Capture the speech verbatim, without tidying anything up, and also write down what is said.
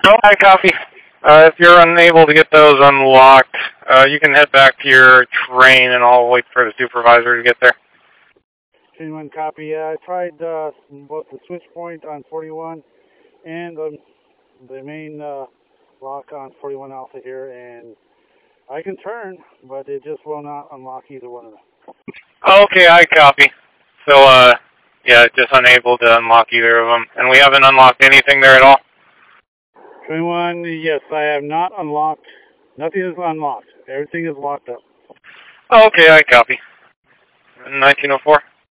I copy. Uh, if you're unable to get those unlocked, uh, you can head back to your train, and I'll wait for the supervisor to get there. Train one copy. Yeah, I tried uh, both the switch point on forty-one and um, the main uh, lock on forty-one Alpha here, and I can turn, but it just will not unlock either one of them. Okay, I copy. So, uh, yeah, just unable to unlock either of them. And we haven't unlocked anything there at all? Train one, yes, I have not unlocked. Nothing is unlocked. Everything is locked up. Okay, I copy. nineteen oh four.